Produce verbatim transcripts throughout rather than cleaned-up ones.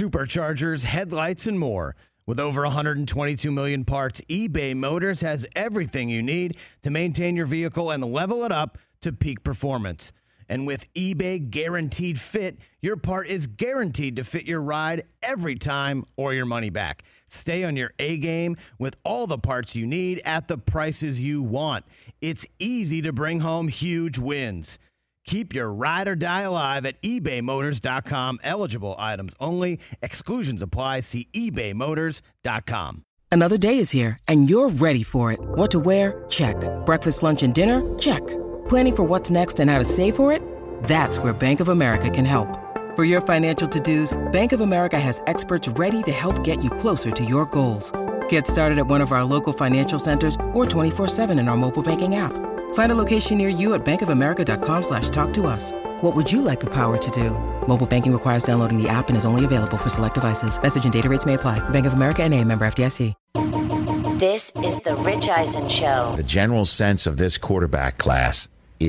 superchargers, headlights, and more. With over one hundred twenty-two million parts, eBay Motors has everything you need to maintain your vehicle and level it up to peak performance. And with eBay Guaranteed Fit, your part is guaranteed to fit your ride every time or your money back. Stay on your A-game with all the parts you need at the prices you want. It's easy to bring home huge wins. Keep your ride or die alive at ebay motors dot com. Eligible items only. Exclusions apply. See ebay motors dot com. Another day is here, and you're ready for it. What to wear? Check. Breakfast, lunch, and dinner? Check. Planning for what's next and how to save for it? That's where Bank of America can help. For your financial to-dos, Bank of America has experts ready to help get you closer to your goals. Get started at one of our local financial centers or twenty-four seven in our mobile banking app. Find a location near you at bankofamerica.com slash talk to us. What would you like the power to do? Mobile banking requires downloading the app and is only available for select devices. Message and data rates may apply. Bank of America N A, member F D I C. This is the Rich Eisen Show. The general sense of this quarterback class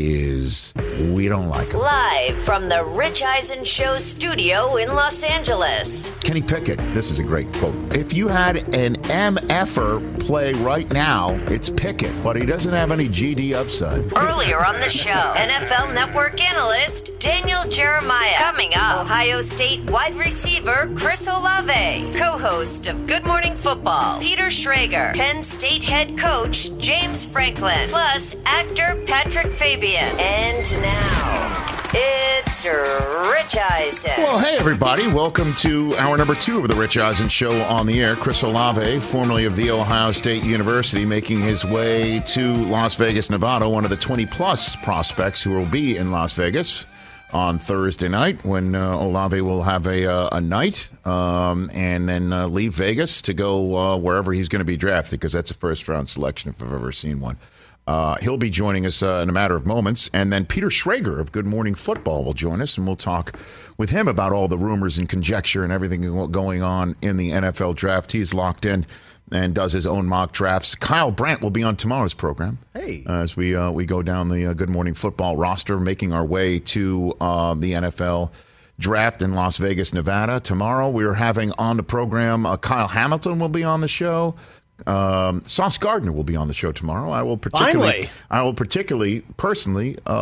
is we don't like him. Live from the Rich Eisen Show studio in Los Angeles. Kenny Pickett, this is a great quote. If you had an M F-er play right now, it's Pickett, but he doesn't have any G D upside. Earlier on the show, N F L Network analyst Daniel Jeremiah. Coming up, Ohio State wide receiver Chris Olave. Co-host of Good Morning Football, Peter Schrager. Penn State head coach James Franklin. Plus, actor Patrick Fabian. And now, it's Rich Eisen. Well, hey, everybody. Welcome to hour number two of the Rich Eisen Show on the air. Chris Olave, formerly of The Ohio State University, making his way to Las Vegas, Nevada, one of the twenty-plus prospects who will be in Las Vegas on Thursday night when uh, Olave will have a, uh, a night um, and then uh, leave Vegas to go uh, wherever he's going to be drafted, because that's a first-round selection if I've ever seen one. Uh, he'll be joining us uh, in a matter of moments. And then Peter Schrager of Good Morning Football will join us, and we'll talk with him about all the rumors and conjecture and everything going on in the N F L draft. He's locked in and does his own mock drafts. Kyle Brandt will be on tomorrow's program. Hey. Uh, as we uh, we go down the uh, Good Morning Football roster, making our way to uh, the N F L draft in Las Vegas, Nevada. Tomorrow we're having on the program, uh, Kyle Hamilton will be on the show. Um, Sauce Gardner will be on the show tomorrow. I will particularly, Finally. I will particularly, personally, uh,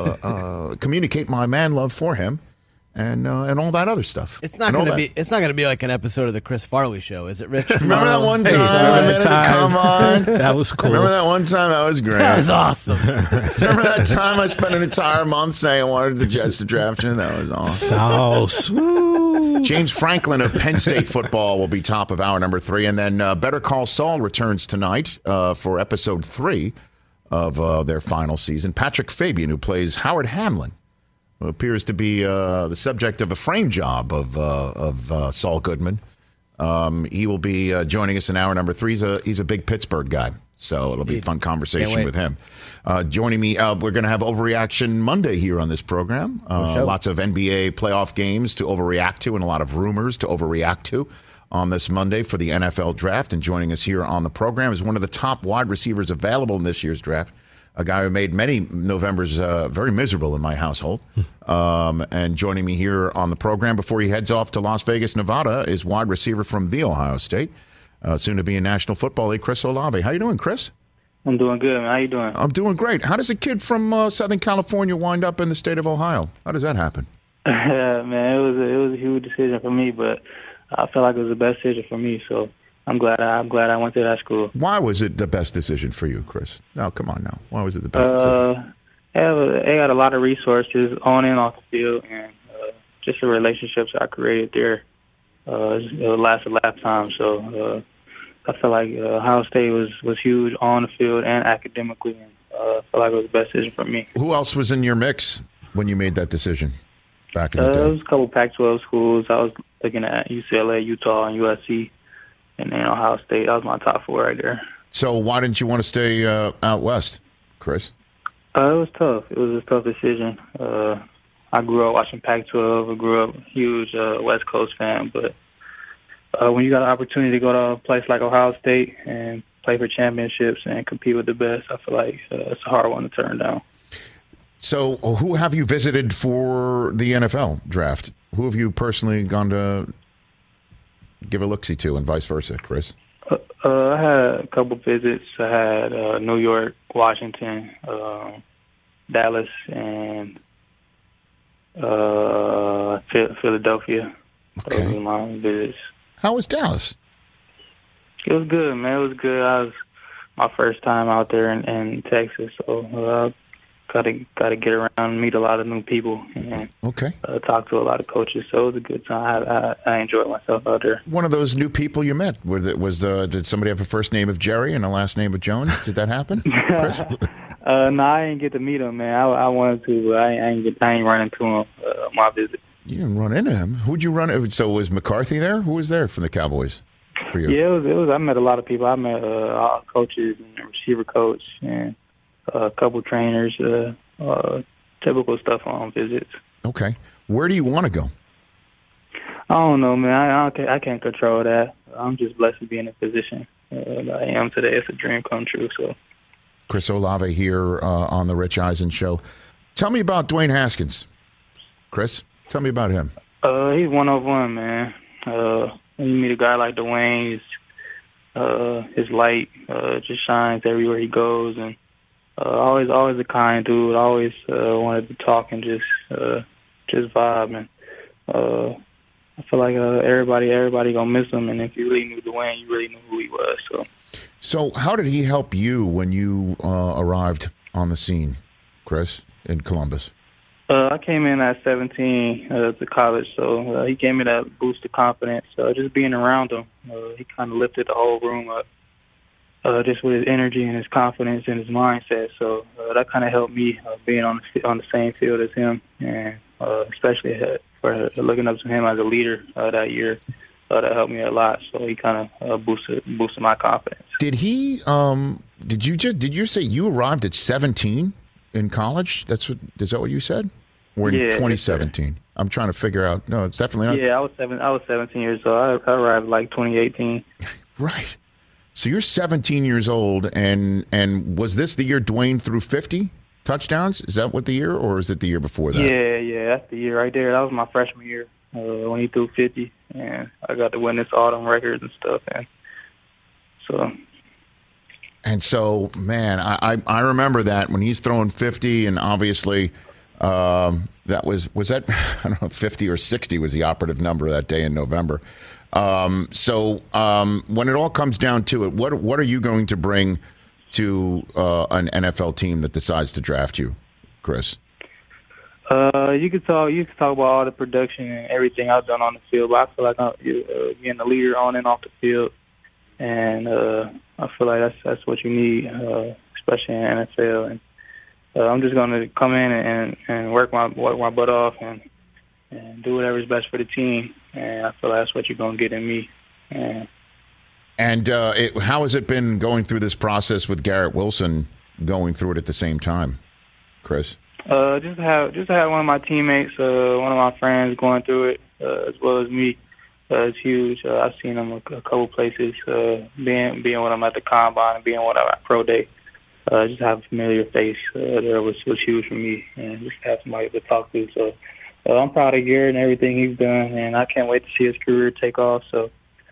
uh, communicate my man love for him, and uh, and all that other stuff. It's not And all going to that- be. It's not going to be like an episode of the Chris Farley Show, is it, Rich? Remember that one Hey, time? remember the time? Come on, That was cool. Remember that one time? That was great. That was awesome. Remember that time I spent an entire month saying I wanted the Jets to draft you? That was awesome. Sauce. Woo. James Franklin of Penn State football will be top of hour number three. And then uh, Better Call Saul returns tonight uh, for episode three of uh, their final season. Patrick Fabian, who plays Howard Hamlin, who appears to be uh, the subject of a frame job of, uh, of uh, Saul Goodman. Um, he will be uh, joining us in hour number three. He's a, he's a big Pittsburgh guy, so it'll be a fun conversation with him. Uh, joining me, uh, we're going to have Overreaction Monday here on this program. Uh, lots of N B A playoff games to overreact to and a lot of rumors to overreact to on this Monday for the N F L draft. And joining us here on the program is one of the top wide receivers available in this year's draft, a guy who made many Novembers uh, very miserable in my household. Um, and joining me here on the program before he heads off to Las Vegas, Nevada, is wide receiver from The Ohio State, uh, soon to be in National Football League, Chris Olave. How you doing, Chris? I'm doing good, man. How you doing? I'm doing great. How does a kid from uh, Southern California wind up in the state of Ohio? How does that happen? Man, it was a, it was a huge decision for me, but I feel like it was the best decision for me. So I'm glad I, I'm glad I went to that school. Why was it the best decision for you, Chris? No, come on now. Why was it the best Uh, decision? they, have a, they got a lot of resources on and off the field, and uh, just the relationships I created there. Uh, it lasted a lifetime. So uh, I feel like uh, Ohio State was, was huge on the field and academically, and uh, I feel like it was the best decision for me. Who else was in your mix when you made that decision back in the Uh, day? there was a couple Pac twelve schools. I was looking at U C L A, Utah, and U S C, and then Ohio State. That was my top four right there. So why didn't you want to stay uh, out west, Chris? Uh, it was tough. It was a tough decision. Uh, I grew up watching Pac twelve. I grew up a huge uh, West Coast fan, but uh, when you got an opportunity to go to a place like Ohio State and play for championships and compete with the best, I feel like uh, it's a hard one to turn down. So who have you visited for the N F L draft? Who have you personally gone to give a look-see to, and vice versa, Chris? Uh, uh, I had a couple visits. I had uh, New York, Washington, uh, Dallas, and uh, Philadelphia. Okay. Those were my visits. How was Dallas? It was good, man. It was good. I was my first time out there in, in Texas, so uh, got to got to get around and meet a lot of new people and okay. uh, talk to a lot of coaches. So it was a good time. I, I, I enjoyed myself out there. One of those new people you met, was, it, was uh, did somebody have a first name of Jerry and a last name of Jones? Did that happen, Chris? uh, no, I didn't get to meet him, man. I, I wanted to, but I, I ain't get, I ain't run into him uh, my visit. You didn't run into him. Who'd you run into? So was McCarthy there? Who was there from the Cowboys for you? Yeah, it was. It was I met a lot of people. I met uh, coaches and a receiver coach and uh, a couple trainers. Uh, uh, typical stuff on visits. Okay. Where do you want to go? I don't know, man. I, I, can't, I can't control that. I'm just blessed to be in a position uh, that I am today. It's a dream come true. So, Chris Olave here uh, on the Rich Eisen Show. Tell me about Dwayne Haskins, Chris. Tell me about him. Uh, he's one of one, man. Uh, when you meet a guy like Dwayne, his, uh, his light uh, just shines everywhere he goes, and uh, always, always a kind dude. Always uh, wanted to talk and just, uh, just vibe. And uh, I feel like uh, everybody, everybody gonna miss him. And if you really knew Dwayne, you really knew who he was. So, so how did he help you when you uh, arrived on the scene, Chris, in Columbus? Uh, I came in at seventeen uh, to college, so uh, he gave me that boost of confidence. Uh, just being around him, uh, he kind of lifted the whole room up, uh, just with his energy and his confidence and his mindset. So uh, that kind of helped me uh, being on the, on the same field as him, and uh, especially uh, for uh, looking up to him as a leader uh, that year. Uh, that helped me a lot. So he kind of uh, boosted boosted my confidence. Did he? Um, did you just? Did you say you arrived at seventeen in college? That's what. Is that what you said? Or in yeah, twenty seventeen? I'm trying to figure out. No, it's definitely not. Yeah, I was seven. I was seventeen years old. I, I arrived like twenty eighteen. Right. So you're seventeen years old, and and was this the year Dwayne threw fifty touchdowns? Is that what the year, or is it the year before that? Yeah, yeah, that's the year right there. That was my freshman year uh, when he threw fifty, and I got to witness all them records and stuff. And so. And so, man, I, I, I remember that when he's throwing fifty, and obviously. Um, that was, was that, I don't know, fifty or sixty was the operative number that day in November. Um, so, um, when it all comes down to it, what, what are you going to bring to, uh, an N F L team that decides to draft you, Chris? Uh, you could talk, you could talk about all the production and everything I've done on the field, but I feel like I'm uh, being a leader on and off the field. And, uh, I feel like that's, that's what you need, uh, especially in the N F L. And, Uh, I'm just going to come in and, and work my work my butt off and and do whatever's best for the team. And I feel like that's what you're going to get in me. And, and uh, it, how has it been going through this process with Garrett Wilson going through it at the same time, Chris? Uh, just have just have one of my teammates, uh, one of my friends going through it uh, as well as me. Uh, it's huge. Uh, I've seen him a, a couple places, uh, being being with him at the combine and being with him at pro day. Uh, just have a familiar face uh, there was, was huge for me, and just have somebody to talk to. So uh, I'm proud of Garrett and everything he's done, and I can't wait to see his career take off. So,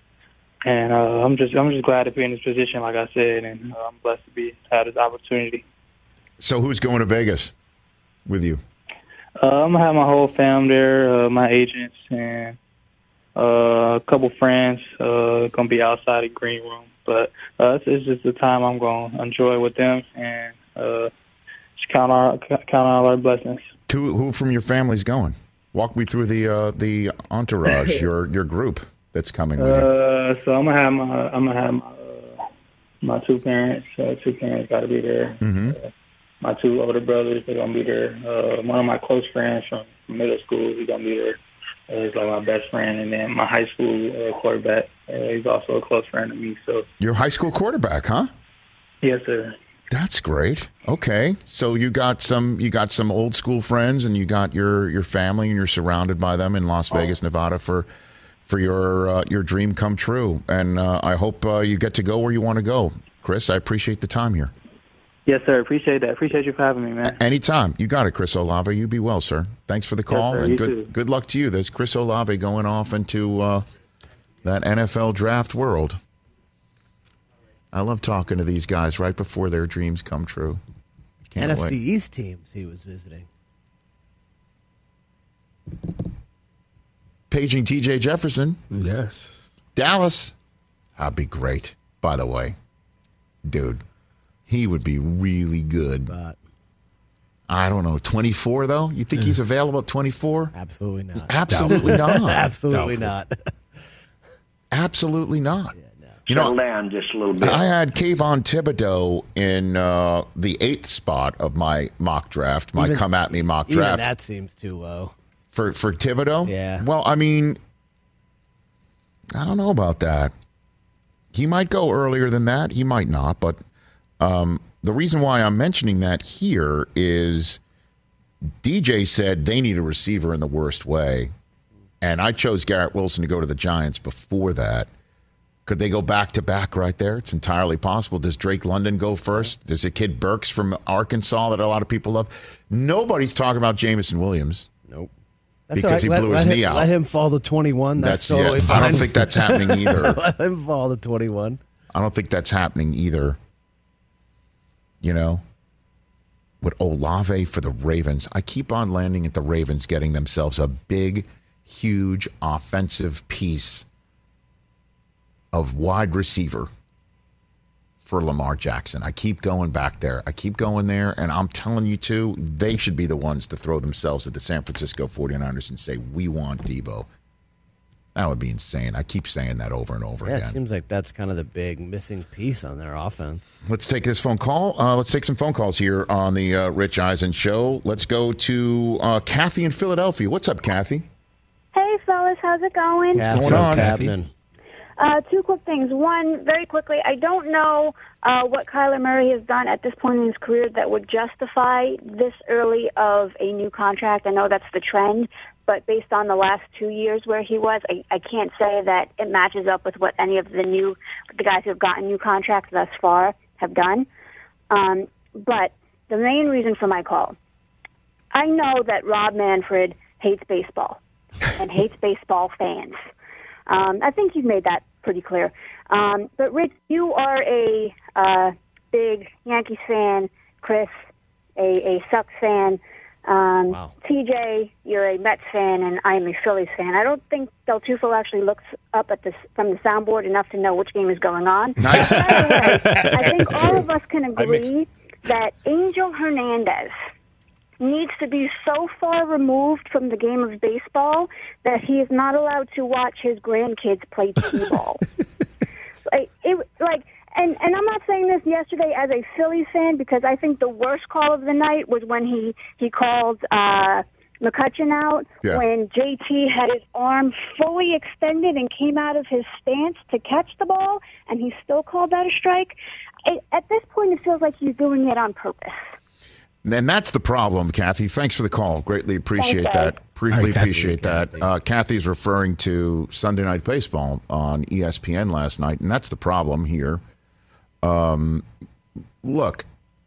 and uh, I'm just I'm just glad to be in this position, like I said, and uh, I'm blessed to be have this opportunity. So who's going to Vegas with you? Uh, I'm gonna have my whole fam there, uh, my agents, and uh, a couple friends. Uh, gonna be outside the green room. But uh, it's, it's just the time I'm going to enjoy with them and uh, just count our count all our blessings. Who, who from your family's going? Walk me through the uh, the entourage, your your group that's coming with you. Uh, so I'm gonna have my I'm gonna have my, uh, my two parents. Uh, two parents got to be there. Mm-hmm. Uh, my two older brothers, they're gonna be there. Uh, one of my close friends from middle school, he's gonna be there. Uh, he's like my best friend, and then my high school uh, quarterback. Uh, he's also a close friend of me. So your high school quarterback, huh? Yes, sir. That's great. Okay, so you got some you got some old school friends, and you got your, your family, and you're surrounded by them in Las Vegas, oh. Nevada for for your uh, your dream come true. And uh, I hope uh, you get to go where you want to go, Chris. I appreciate the time here. Yes, sir. Appreciate that. Appreciate you for having me, man. Anytime. You got it, Chris Olave. You be well, sir. Thanks for the call, yes, sir. and You good too. good luck to you. There's Chris Olave going off into uh, that N F L draft world. I love talking to these guys right before their dreams come true. Can't N F C wait. East teams he was visiting. Paging T J Jefferson. Yes. Dallas. That'd be great, by the way. Dude, he would be really good. But I don't know. twenty-four, though? You think he's available at twenty-four? absolutely not. Absolutely not. Absolutely not. Absolutely not. You Settle know, down just a little bit. I had Kayvon Thibodeau in uh, the eighth spot of my mock draft, my Even- come at me mock Even draft. that seems too low. For for Thibodeau? Yeah. Well, I mean, I don't know about that. He might go earlier than that. He might not. But um, the reason why I'm mentioning that here is D J said they need a receiver in the worst way. And I chose Garrett Wilson to go to the Giants before that. Could they go back to back right there? It's entirely possible. Does Drake London go first? There's a kid Burks from Arkansas that a lot of people love. Nobody's talking about Jamison Williams. Nope. Because he let, blew let his him, knee out. Let him fall to twenty-one. That's, That's totally yeah, fine. I don't think that's happening either. Let him fall to twenty-one. I don't think that's happening either. You know? With Olave for the Ravens. I keep on landing at the Ravens getting themselves a big, huge offensive piece of wide receiver for Lamar Jackson. I keep going back there. I keep going there, and I'm telling you, too, they should be the ones to throw themselves at the San Francisco forty-niners and say, we want Debo. That would be insane. I keep saying that over and over Yeah, again. it seems like that's kind of the big missing piece on their offense. Let's take this phone call. Uh, let's take some phone calls here on the uh, Rich Eisen Show. Let's go to uh, Kathy in Philadelphia. What's up, Kathy? Hey, fellas, how's it going? Yeah, going on, happening? Uh, two quick things. One, very quickly, I don't know uh, what Kyler Murray has done at this point in his career that would justify this early of a new contract. I know that's the trend, but based on the last two years where he was, I, I can't say that it matches up with what any of the new the guys who have gotten new contracts thus far have done. Um, but the main reason for my call, I know that Rob Manfred hates baseball and hates baseball fans. Um, I think you've made that pretty clear. Um, but, Rich, you are a uh, big Yankees fan. Chris, a, a Sox fan. Um, Wow. T J, you're a Mets fan, and I'm a Phillies fan. I don't think Del Tufo actually looks up at this from the soundboard enough to know which game is going on. Nice. By the way, I think all of us can agree that Angel Hernandez needs to be so far removed from the game of baseball that he is not allowed to watch his grandkids play t-ball. like, it, like, and, and I'm not saying this yesterday as a Phillies fan because I think the worst call of the night was when he, he called uh, McCutchen out Yeah. when J T had his arm fully extended and came out of his stance to catch the ball, and he still called that a strike. It, at this point, it feels like he's doing it on purpose. And that's the problem, Kathy. Thanks for the call. Greatly appreciate Thanks, that. guys. Greatly All right, Kathy. appreciate that. Uh, Kathy's referring to Sunday Night Baseball on E S P N last night, and that's the problem here. Um, look,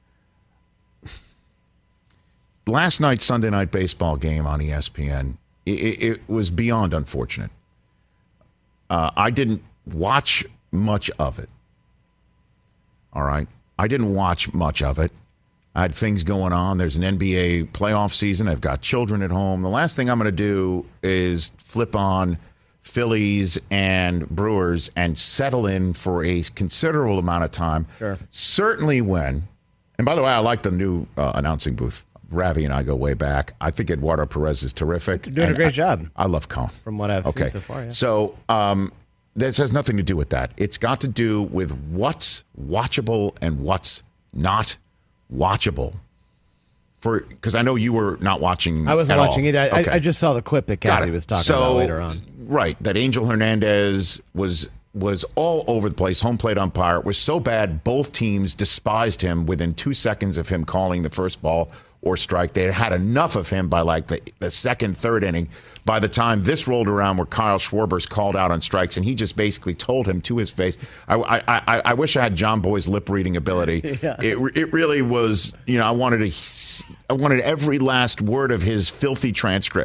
last night's Sunday Night Baseball game on E S P N, it, it, it was beyond unfortunate. Uh, I didn't watch much of it. All right? I didn't watch much of it. I had things going on. There's an N B A playoff season. I've got children at home. The last thing I'm going to do is flip on Phillies and Brewers and settle in for a considerable amount of time. Sure. Certainly when, and by the way, I like the new uh, announcing booth. Ravi and I go way back. I think Eduardo Perez is terrific. You're doing a And great I, job. I love Cone. From what I've Okay. seen so far, yeah. So um, this has nothing to do with that. It's got to do with what's watchable and what's not watchable. For because I know you were not watching. I wasn't at watching all. either. I, Okay. I just saw the clip that Got Kathy it. was talking so, about later on. Right, that Angel Hernandez was was all over the place. Home plate umpire was so bad, both teams despised him within two seconds of him calling the first ball or strike. They had had enough of him by like the, the second, third inning. By the time this rolled around where Kyle Schwarber's called out on strikes, and he just basically told him to his face. I, I, I, I wish I had John Boy's lip reading ability. Yeah. It, it really was, you know, I wanted to, I wanted every last word of his filthy transcript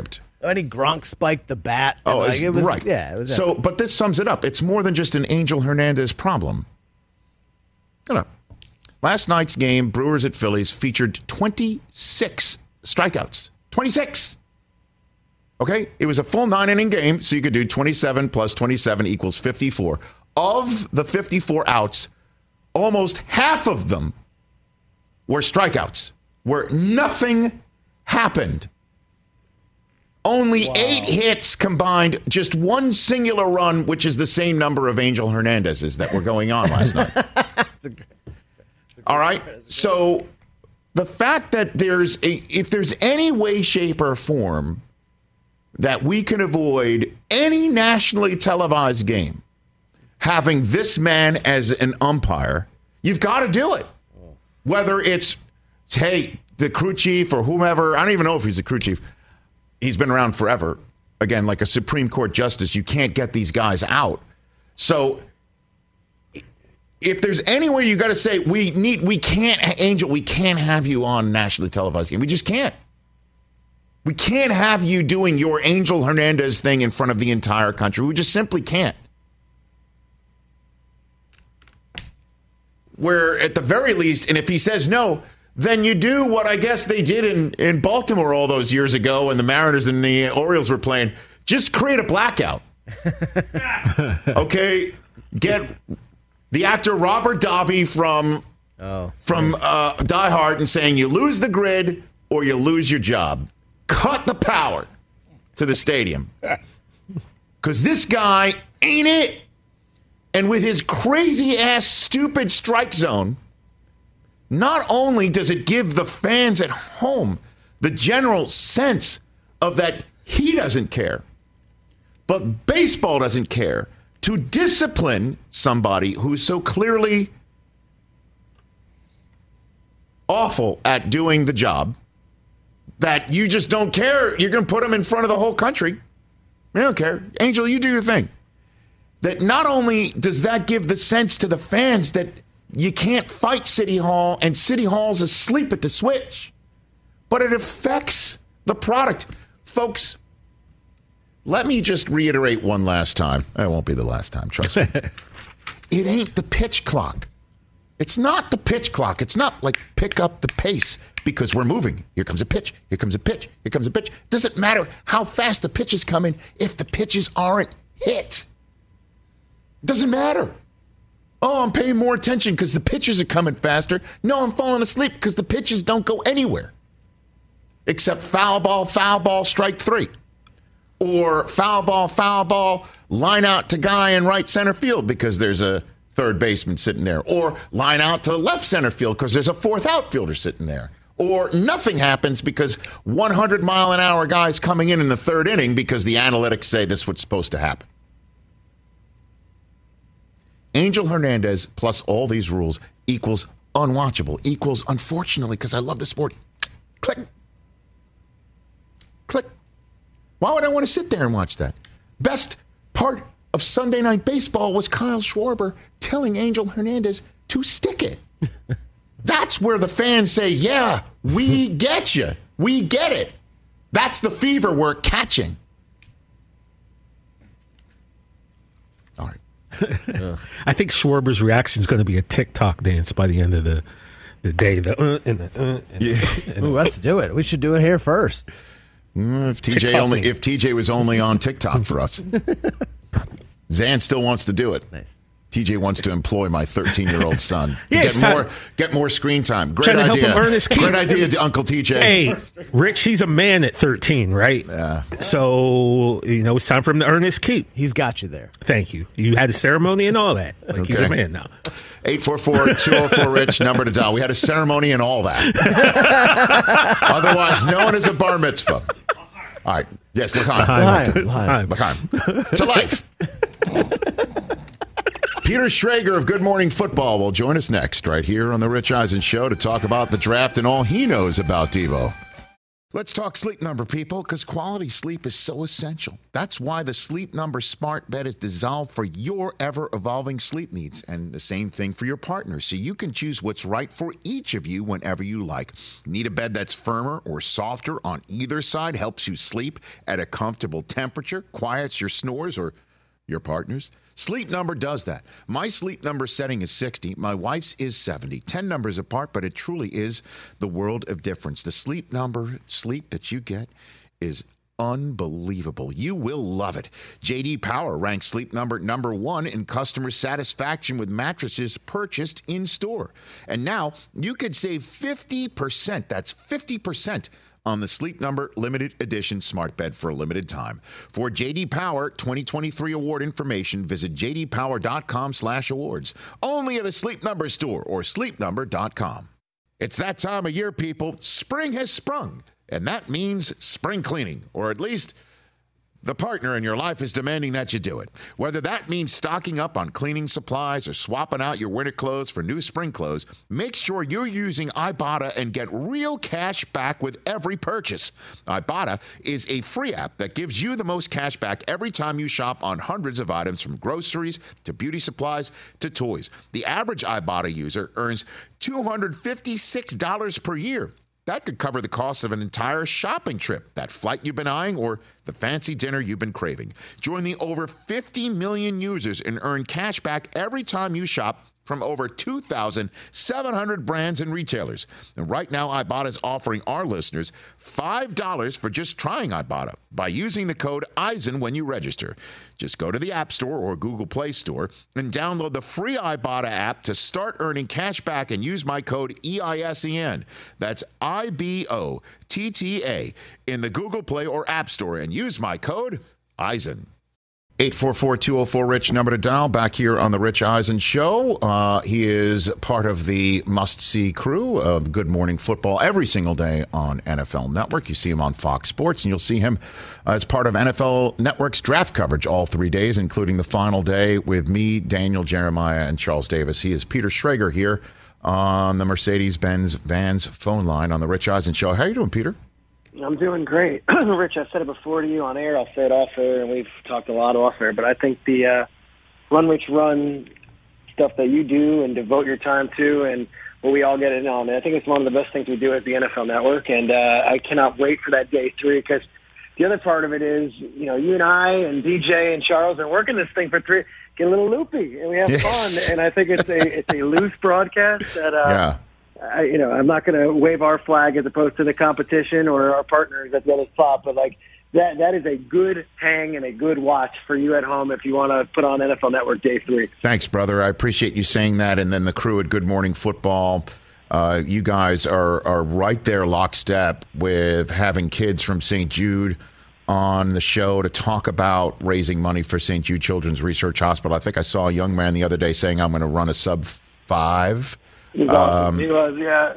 I mean, Gronk spiked the bat. Oh, like, it was, right. Yeah. It was so, but this sums it up. It's more than just an Angel Hernandez problem. You know, last night's game, Brewers at Phillies, featured twenty-six strikeouts. twenty-six. Okay? It was a full nine-inning game, so you could do twenty-seven plus twenty-seven equals fifty-four. Of the fifty-four outs, almost half of them were strikeouts, where nothing happened. Only wow. eight hits combined, just one singular run, which is the same number of Angel Hernandez's that were going on last night. All right? So the fact that there's a, if there's any way, shape, or form that we can avoid any nationally televised game having this man as an umpire, you've got to do it. Whether it's, hey, the crew chief or whomever, I don't even know if he's a crew chief. He's been around forever. Again, like a Supreme Court justice, you can't get these guys out. So if there's anywhere you got to say, we need, we can't, Angel, we can't have you on nationally televised game. We just can't. We can't have you doing your Angel Hernandez thing in front of the entire country. We just simply can't. Where at the very least, and if he says no, then you do what I guess they did in, in Baltimore all those years ago when the Mariners and the Orioles were playing. Just create a blackout. Okay? Get the actor Robert Davi from, oh, from nice. uh, Die Hard and saying you lose the grid or you lose your job. Cut the power to the stadium. Because this guy ain't it. And with his crazy-ass, stupid strike zone, not only does it give the fans at home the general sense of that he doesn't care, but baseball doesn't care to discipline somebody who's so clearly awful at doing the job that you just don't care. You're going to put him in front of the whole country. I don't care. Angel, you do your thing. That not only does that give the sense to the fans that you can't fight City Hall and City Hall's asleep at the switch, but it affects the product. Folks, let me just reiterate one last time. It won't be the last time, trust me. It ain't the pitch clock. It's not the pitch clock. It's not like pick up the pace because we're moving. Here comes a pitch. Here comes a pitch. Here comes a pitch. Doesn't matter how fast the pitches come in if the pitches aren't hit. Doesn't matter. Oh, I'm paying more attention because the pitches are coming faster. No, I'm falling asleep because the pitches don't go anywhere. Except foul ball, foul ball, strike three. Or foul ball, foul ball, line out to guy in right center field because there's a third baseman sitting there. Or line out to left center field because there's a fourth outfielder sitting there. Or nothing happens because one hundred mile an hour guys coming in in the third inning because the analytics say this is what's supposed to happen. Angel Hernandez plus all these rules equals unwatchable, equals, unfortunately, because I love the sport, click. Click. Why would I want to sit there and watch that? Best part of Sunday Night Baseball was Kyle Schwarber telling Angel Hernandez to stick it. That's where the fans say, yeah, we get you. We get it. That's the fever we're catching. All right. I think Schwarber's reaction is going to be a TikTok dance by the end of the, the day. The uh, and the uh, and yeah. the, and Ooh, let's do it. We should do it here first. Mm, if T J TikTok only, thing. if T J was only on TikTok for us, Zan still wants to do it. Nice. T J wants to employ my thirteen-year-old son. Yeah, get it's time- more, get more screen time. Great Trying to idea. help him earn his keep. Great idea, Uncle T J. Hey, Rich, he's a man at thirteen, right? Yeah. So, you know, it's time for him to earn his keep. He's got you there. Thank you. You had a ceremony and all that. Like, he's Okay. a man now. eight four four, two oh four, RICH, number to dial. We had a ceremony and all that. Otherwise known as a bar mitzvah. All right. Yes, L'chaim. L'chaim, L'chaim. L'chaim. To life. Peter Schrager of Good Morning Football will join us next right here on the Rich Eisen Show to talk about the draft and all he knows about Devo. Let's talk Sleep Number, people, because quality sleep is so essential. That's why the Sleep Number smart bed is designed for your ever-evolving sleep needs, and the same thing for your partner, so you can choose what's right for each of you whenever you like. Need a bed that's firmer or softer on either side, helps you sleep at a comfortable temperature, quiets your snores or your partner's? Sleep Number does that. My Sleep Number setting is sixty. My wife's is seventy. Ten numbers apart, but it truly is the world of difference. The Sleep Number sleep that you get is unbelievable. You will love it. J D Power ranks Sleep Number number one in customer satisfaction with mattresses purchased in store. And now you could save fifty percent. That's fifty percent on the Sleep Number limited edition smart bed for a limited time. For J D Power twenty twenty-three award information, visit j d power dot com slash awards. Only at a Sleep Number store or sleep number dot com. It's that time of year, people. Spring has sprung, and that means spring cleaning, or at least the partner in your life is demanding that you do it. Whether that means stocking up on cleaning supplies or swapping out your winter clothes for new spring clothes, make sure you're using Ibotta and get real cash back with every purchase. Ibotta is a free app that gives you the most cash back every time you shop on hundreds of items, from groceries to beauty supplies to toys. The average Ibotta user earns two hundred fifty-six dollars per year. That could cover the cost of an entire shopping trip, that flight you've been eyeing, or the fancy dinner you've been craving. Join the over fifty million users and earn cash back every time you shop from over two thousand seven hundred brands and retailers. And right now, Ibotta is offering our listeners five dollars for just trying Ibotta by using the code EISEN when you register. Just go to the App Store or Google Play Store and download the free Ibotta app to start earning cash back and use my code E I S E N. That's I B O T T A in the Google Play or App Store, and use my code EISEN. eight four four, two oh four, RICH, number to dial, back here on the Rich Eisen Show. Uh, he is part of the must-see crew of Good Morning Football every single day on N F L Network. You see him on Fox Sports, and you'll see him as part of N F L Network's draft coverage all three days, including the final day with me, Daniel Jeremiah, and Charles Davis. He is Peter Schrager here on the Mercedes-Benz Vans phone line on the Rich Eisen Show. How are you doing, Peter? I'm doing great. Rich, I've said it before to you on air. I'll say it off air, and we've talked a lot off air. But I think the uh, Run Rich Run stuff that you do and devote your time to, and what we all get in on, I think it's one of the best things we do at the N F L Network. And uh, I cannot wait for that day three, because the other part of it is, you know, you and I and D J and Charles are working this thing for three, get a little loopy, and we have yes. fun. And I think it's a it's a loose broadcast that. Uh, yeah. I, you know, I'm not going to wave our flag as opposed to the competition or our partners at the other spot, but like that, that is a good hang and a good watch for you at home if you want to put on N F L Network day three. Thanks, brother. I appreciate you saying that. And then the crew at Good Morning Football, uh, you guys are, are right there lockstep with having kids from Saint Jude on the show to talk about raising money for Saint Jude Children's Research Hospital. I think I saw a young man the other day saying, I'm going to run a sub five. He was, awesome. um, he was, yeah.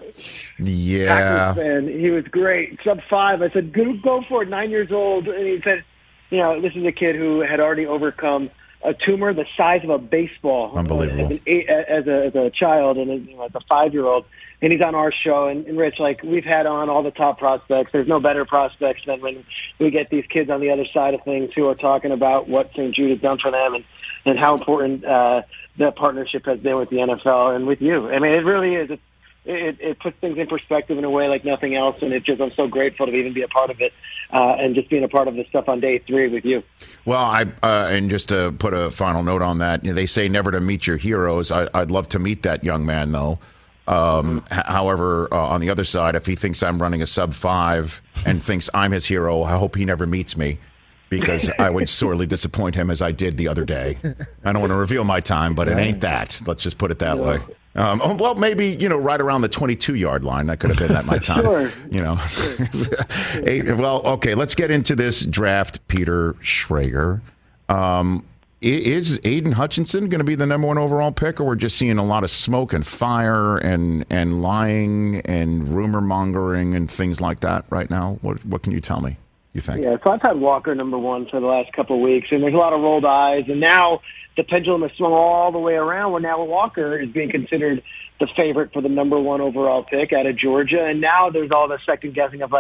Yeah. Man. He was great. Sub five. I said, go, go for it. Nine years old. And he said, you know, this is a kid who had already overcome a tumor the size of a baseball. Unbelievable. As, an, as, a, as a child and you know, as a five-year-old. And he's on our show. And, and Rich, like, we've had on all the top prospects. There's no better prospects than when we get these kids on the other side of things who are talking about what Saint Jude has done for them and, and how important uh, that partnership has been with the N F L and with you. I mean, it really is. It, it, it puts things in perspective in a way like nothing else, and it just I'm so grateful to even be a part of it uh, and just being a part of the stuff on day three with you. Well, I uh, and just to put a final note on that, you know, they say never to meet your heroes. I, I'd love to meet that young man, though. Um, h- however, uh, on the other side, if he thinks I'm running a sub five and thinks I'm his hero, I hope he never meets me, because I would sorely disappoint him as I did the other day. I don't want to reveal my time, but it ain't that. Let's just put it that way. Um, oh, well, maybe, you know, right around the twenty-two-yard line. That could have been at my time. Sure. You know. Sure. Eight, well, okay, let's get into this draft, Peter Schrager. Um, is Aiden Hutchinson going to be the number one overall pick, or we're just seeing a lot of smoke and fire and, and lying and rumor mongering and things like that right now? What what can you tell me? You think? Yeah, so I've had Walker number one for the last couple of weeks, and there's a lot of rolled eyes. And now the pendulum has swung all the way around, where now Walker is being considered the favorite for the number one overall pick out of Georgia. And now there's all the second guessing of like,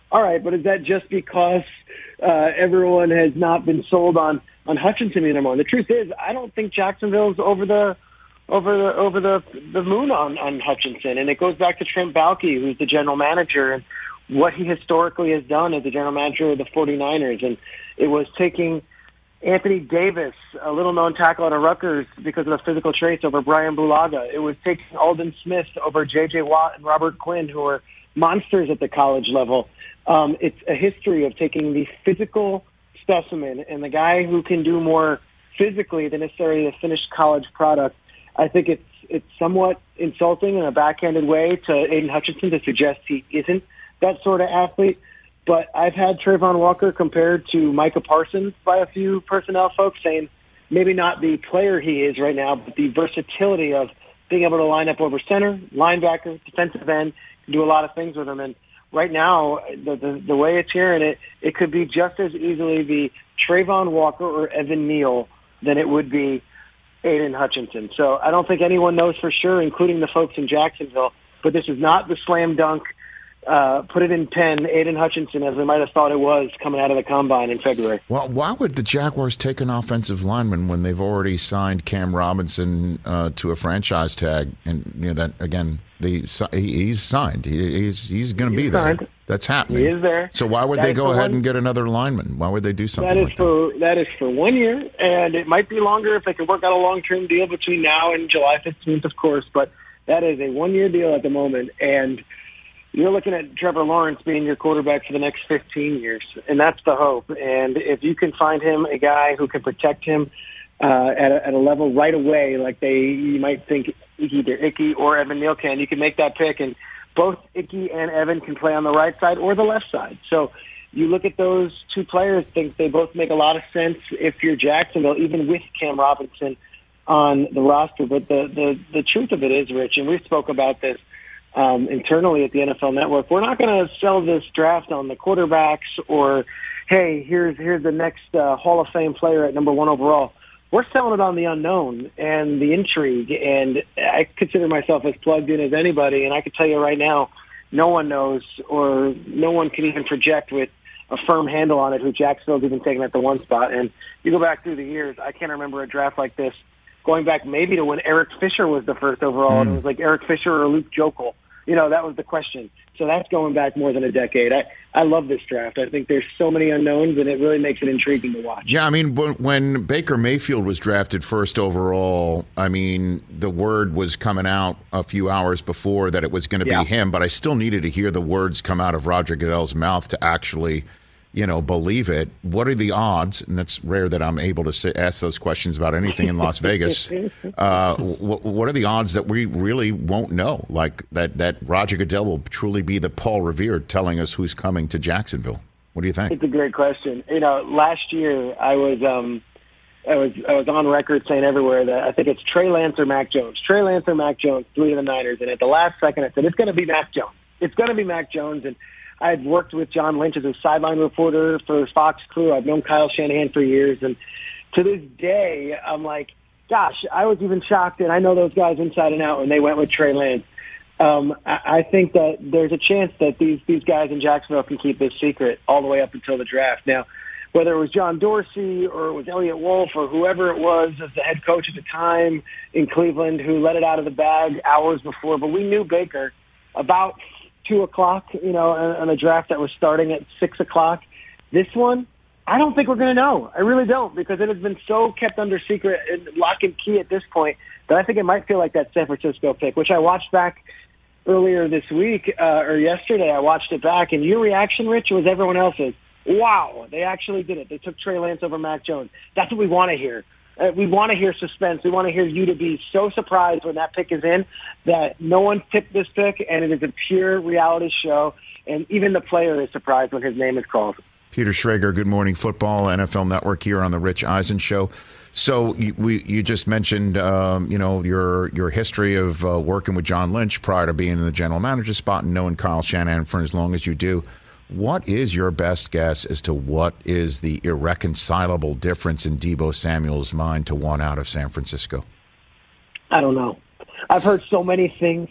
All right, but is that just because uh, everyone has not been sold on, on Hutchinson anymore? And the truth is, I don't think Jacksonville's over the over the over the the moon on, on Hutchinson. And it goes back to Trent Baalke, who's the general manager, and what he historically has done as the general manager of the 49ers. And it was taking Anthony Davis, a little-known tackle out of Rutgers because of the physical traits, over Brian Bulaga. It was taking Aldon Smith over J J. Watt and Robert Quinn, who are monsters at the college level. Um, it's a history of taking the physical specimen and the guy who can do more physically than necessarily the finished college product. I think it's it's somewhat insulting in a backhanded way to Aiden Hutchinson to suggest he isn't that sort of athlete. But I've had Trayvon Walker compared to Micah Parsons by a few personnel folks, saying maybe not the player he is right now, but the versatility of being able to line up over center, linebacker, defensive end, do a lot of things with him. And right now, the, the the way it's here, and it it could be just as easily be Trayvon Walker or Evan Neal than it would be Aiden Hutchinson. So I don't think anyone knows for sure, including the folks in Jacksonville. But this is not the slam dunk, uh, put it in pen, Aiden Hutchinson, as we might have thought it was coming out of the combine in February. Well, why would the Jaguars take an offensive lineman when they've already signed Cam Robinson uh, to a franchise tag? And you know that again. The, he, he's signed. He, he's he's going to be there. Signed. That's happening. He is there. So why would that they go ahead one, and get another lineman? Why would they do something that is like for, that? That is for one year, and it might be longer if they can work out a long-term deal between now and July fifteenth, of course. But that is a one-year deal at the moment, and you're looking at Trevor Lawrence being your quarterback for the next fifteen years, and that's the hope. And if you can find him a guy who can protect him uh, at, a, at a level right away, like they you might think either Icky or Evan Neal can, you can make that pick, and both Icky and Evan can play on the right side or the left side. So you look at those two players, think they both make a lot of sense if you're Jacksonville, even with Cam Robinson on the roster. But the, the, the truth of it is, Rich, and we spoke about this um, internally at the N F L Network, we're not going to sell this draft on the quarterbacks or, hey, here's here's the next uh, Hall of Fame player at number one overall. We're selling it on the unknown and the intrigue, and I consider myself as plugged in as anybody, and I can tell you right now, no one knows or no one can even project with a firm handle on it who Jacksonville's even taken at the one spot. And you go back through the years, I can't remember a draft like this, going back maybe to when Eric Fisher was the first overall, mm. and it was like Eric Fisher or Luke Jokel. You know, that was the question. So that's going back more than a decade. I, I love this draft. I think there's so many unknowns, and it really makes it intriguing to watch. Yeah, I mean, when Baker Mayfield was drafted first overall, I mean, the word was coming out a few hours before that it was going to yeah. be him, but I still needed to hear the words come out of Roger Goodell's mouth to actually, you know, believe it. What are the odds? And that's rare that I'm able to say, ask those questions about anything in Las Vegas. Uh, what, what are the odds that we really won't know? Like that, that Roger Goodell will truly be the Paul Revere telling us who's coming to Jacksonville. What do you think? It's a great question. You know, last year I was, um, I was, I was on record saying everywhere that I think it's Trey Lance or Mac Jones. Trey Lance or Mac Jones, three of the Niners. And at the last second, I said it's going to be Mac Jones. It's going to be Mac Jones. And I had worked with John Lynch as a sideline reporter for Fox Crew. I've known Kyle Shanahan for years. And to this day, I'm like, gosh, I was even shocked, and I know those guys inside and out when they went with Trey Lance. Um, I, I think that there's a chance that these, these guys in Jacksonville can keep this secret all the way up until the draft. Now, whether it was John Dorsey or it was Elliott Wolf or whoever it was as the head coach at the time in Cleveland who let it out of the bag hours before, but we knew Baker about two o'clock, you know, on a draft that was starting at six o'clock. This one, I don't think we're going to know. I really don't, because it has been so kept under secret and lock and key at this point that I think it might feel like that San Francisco pick, which I watched back earlier this week uh, or yesterday. I watched it back, and your reaction, Rich, was everyone else's. Wow, they actually did it. They took Trey Lance over Mac Jones. That's what we want to hear. Uh, we want to hear suspense. We want to hear you to be so surprised when that pick is in that no one picked this pick, and it is a pure reality show, and even the player is surprised when his name is called. Peter Schrager, Good Morning Football, N F L Network here on the Rich Eisen Show. So you, we, you just mentioned, um, you know, your your history of uh, working with John Lynch prior to being in the general manager spot and knowing Kyle Shanahan for as long as you do. What is your best guess as to what is the irreconcilable difference in Deebo Samuel's mind to want out of San Francisco? I don't know. I've heard so many things.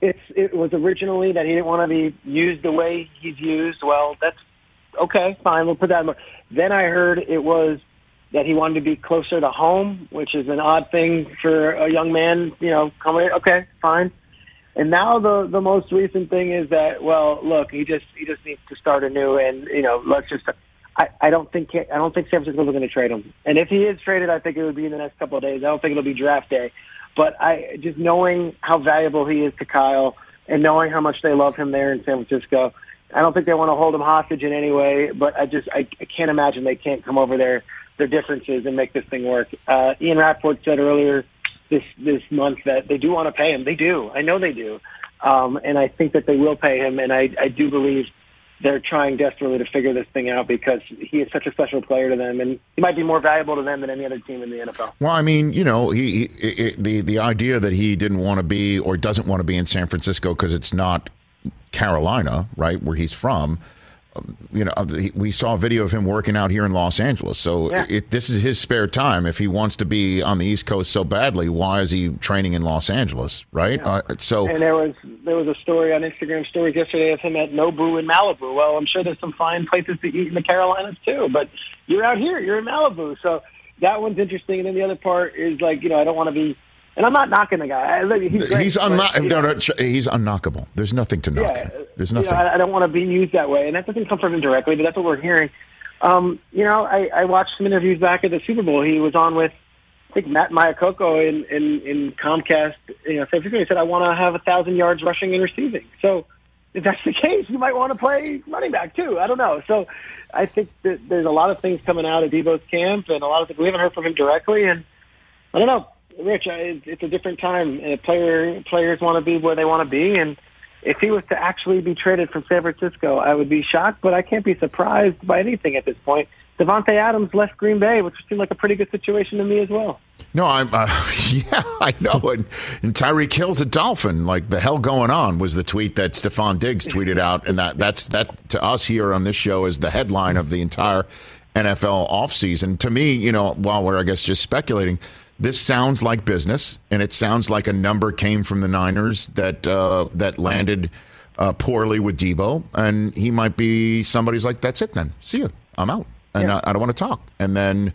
it's it was originally that he didn't want to be used the way he's used. Well, that's okay, fine. We'll put that in. Then I heard it was that he wanted to be closer to home, which is an odd thing for a young man, you know, coming. Okay, fine. And now the the most recent thing is that, well, look, he just he just needs to start anew, and you know, let's just. I, I don't think I don't think San Francisco's going to trade him. And if he is traded, I think it would be in the next couple of days. I don't think it'll be draft day. But I just knowing how valuable he is to Kyle and knowing how much they love him there in San Francisco, I don't think they want to hold him hostage in any way. But I just I, I can't imagine they can't come over their their differences and make this thing work. Uh, Ian Rappaport said earlier this this month that they do want to pay him. They do. I know they do. Um, and I think that they will pay him. And I, I do believe they're trying desperately to figure this thing out because he is such a special player to them, and he might be more valuable to them than any other team in the N F L. Well, I mean, you know, he, he it, the the idea that he didn't want to be or doesn't want to be in San Francisco because it's not Carolina, right, where he's from. You know, we saw a video of him working out here in Los Angeles. So yeah. it, this is his spare time. If he wants to be on the East Coast so badly, why is he training in Los Angeles, right? Yeah. Uh, so and there was there was a story on Instagram stories yesterday of him at Nobu in Malibu. Well, I'm sure there's some fine places to eat in the Carolinas too, but you're out here, you're in Malibu, so that one's interesting. And then the other part is like, you know, I don't want to be. And I'm not knocking the guy. He's great, he's, unlo- no, no, he's unknockable. There's nothing to knock. Yeah, There's nothing. You know, I, I don't want to be used that way, and that doesn't come from him directly, but that's what we're hearing. Um, you know, I, I watched some interviews back at the Super Bowl. He was on with, I think, Matt Maiocco in, in, in Comcast. You know, San Francisco. He said, "I want to have a thousand yards rushing and receiving." So, if that's the case, you might want to play running back too. I don't know. So, I think that there's a lot of things coming out of Debo's camp, and a lot of things we haven't heard from him directly, and I don't know. Rich, it's a different time. Player, players want to be where they want to be, and if he was to actually be traded from San Francisco, I would be shocked, but I can't be surprised by anything at this point. Davante Adams left Green Bay, which seemed like a pretty good situation to me as well. No, I'm. Uh, yeah, I know. And, and Tyreek Hill's a Dolphin. Like the hell going on was the tweet that Stephon Diggs tweeted out, and that that's that to us here on this show is the headline of the entire N F L offseason. To me, you know, while we're I guess just speculating. This sounds like business, and it sounds like a number came from the Niners that uh, that landed uh, poorly with Debo, and he might be somebody's like, that's it then. See you. I'm out. And yeah. I, I don't want to talk. And then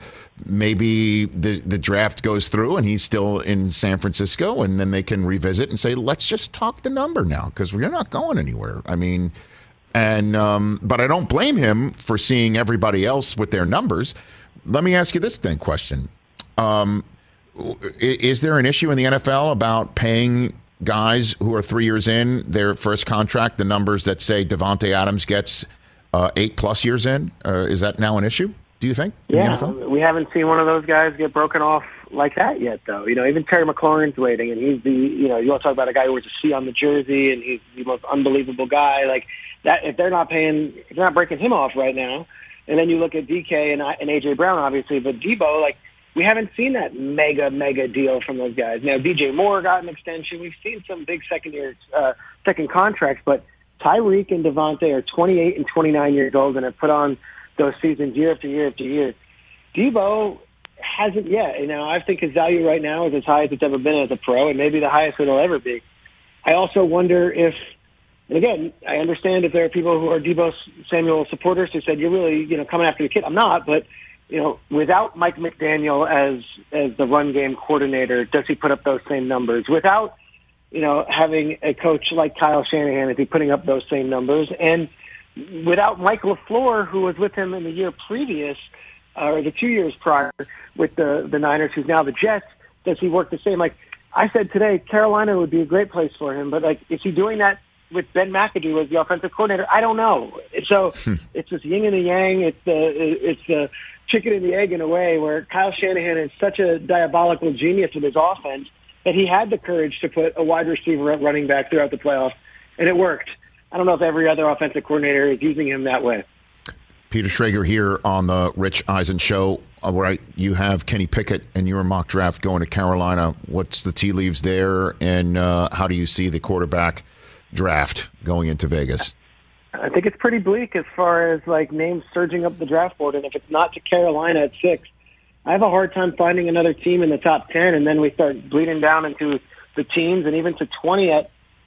maybe the, the draft goes through, and he's still in San Francisco, and then they can revisit and say, let's just talk the number now because we're not going anywhere. I mean, and um, but I don't blame him for seeing everybody else with their numbers. Let me ask you this then question. Um, Is there an issue in the N F L about paying guys who are three years in their first contract the numbers that say Davante Adams gets uh, eight plus years in? Uh, is that now an issue, do you think, in yeah, the N F L? We haven't seen one of those guys get broken off like that yet, though. You know, even Terry McLaurin's waiting, and he's the, you know, you want to talk about a guy who wears a C on the jersey, and he's the most unbelievable guy. Like, that, if they're not paying, if they're not breaking him off right now, and then you look at D K and, and A J Brown, obviously, but Debo, like, we haven't seen that mega, mega deal from those guys. Now, D J Moore got an extension. We've seen some big second year, uh, second contracts, but Tyreek and Davante are twenty-eight and twenty-nine years old and have put on those seasons year after year after year. Debo hasn't yet. You know, I think his value right now is as high as it's ever been as a pro, and maybe the highest it'll ever be. I also wonder if, and again, I understand if there are people who are Debo Samuel supporters who said, you're really, you know, coming after the kid. I'm not, but you know, without Mike McDaniel as as the run game coordinator, does he put up those same numbers? Without, you know, having a coach like Kyle Shanahan, is he putting up those same numbers? And without Mike LaFleur, who was with him in the year previous, uh, or the two years prior with the, the Niners, who's now the Jets, does he work the same? Like I said today, Carolina would be a great place for him, but like, is he doing that with Ben McAdoo as the offensive coordinator? I don't know. So it's this yin and the yang. It's the it's the chicken and the egg in a way where Kyle Shanahan is such a diabolical genius with his offense that he had the courage to put a wide receiver at running back throughout the playoffs, and it worked. I don't know if every other offensive coordinator is using him that way. Peter Schrager here on the Rich Eisen Show. All right, you have Kenny Pickett and your mock draft going to Carolina. What's the tea leaves there, and uh, how do you see the quarterback draft going into Vegas? I think it's pretty bleak as far as like names surging up the draft board, and if it's not to Carolina at six, I have a hard time finding another team in the top ten, and then we start bleeding down into the teams and even to twenty at